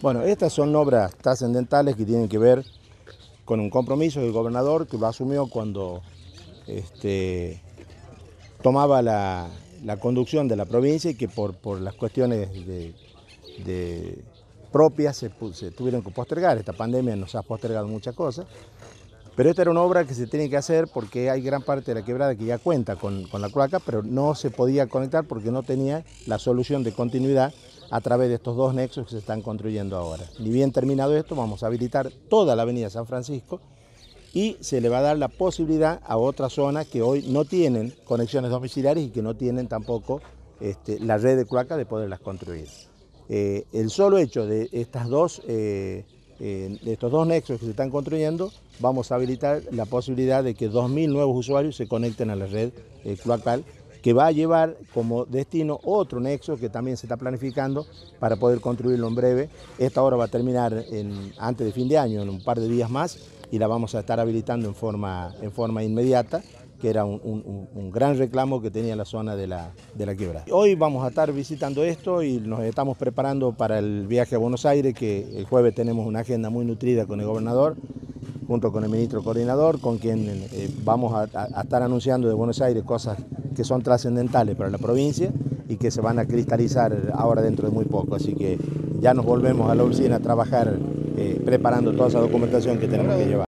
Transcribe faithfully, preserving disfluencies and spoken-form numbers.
Bueno, estas son obras trascendentales que tienen que ver con un compromiso del gobernador que lo asumió cuando este, tomaba la, la conducción de la provincia y que por, por las cuestiones de, de propias se, se tuvieron que postergar. Esta pandemia nos ha postergado muchas cosas, pero esta era una obra que se tiene que hacer porque hay gran parte de la quebrada que ya cuenta con, con la cloaca, pero no se podía conectar porque no tenía la solución de continuidad a través de estos dos nexos que se están construyendo ahora. Ni bien terminado esto, vamos a habilitar toda la avenida San Francisco y se le va a dar la posibilidad a otras zonas que hoy no tienen conexiones domiciliarias y que no tienen tampoco este, la red de cloaca de poderlas construir. Eh, el solo hecho de estas dos, eh, eh, de estos dos nexos que se están construyendo, vamos a habilitar la posibilidad de que dos mil nuevos usuarios se conecten a la red eh, cloacal, que va a llevar como destino otro nexo que también se está planificando para poder construirlo en breve. Esta obra va a terminar en, antes de fin de año, en un par de días más, y la vamos a estar habilitando en forma, en forma inmediata, que era un, un, un gran reclamo que tenía la zona de la, de la quebrada. Hoy vamos a estar visitando esto y nos estamos preparando para el viaje a Buenos Aires, que el jueves tenemos una agenda muy nutrida con el gobernador, junto con el ministro coordinador, con quien eh, vamos a, a, a estar anunciando de Buenos Aires cosas que son trascendentales para la provincia y que se van a cristalizar ahora dentro de muy poco. Así que ya nos volvemos a la oficina a trabajar eh, preparando toda esa documentación que tenemos que llevar.